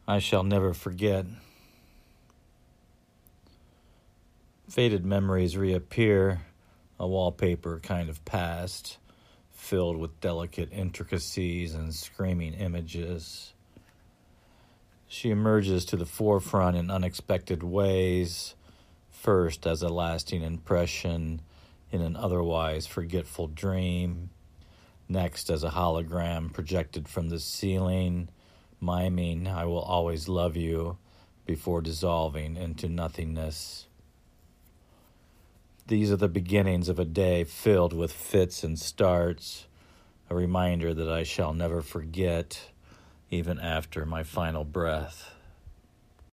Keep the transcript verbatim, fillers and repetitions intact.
I shall never forget. Faded memories reappear, a wallpaper kind of past, filled with delicate intricacies and screaming images. She emerges to the forefront in unexpected ways, first as a lasting impression in an otherwise forgetful dream, next as a hologram projected from the ceiling, miming "I will always love you" before dissolving into nothingness. These are the beginnings of a day filled with fits and starts, a reminder that I shall never forget, even after my final breath.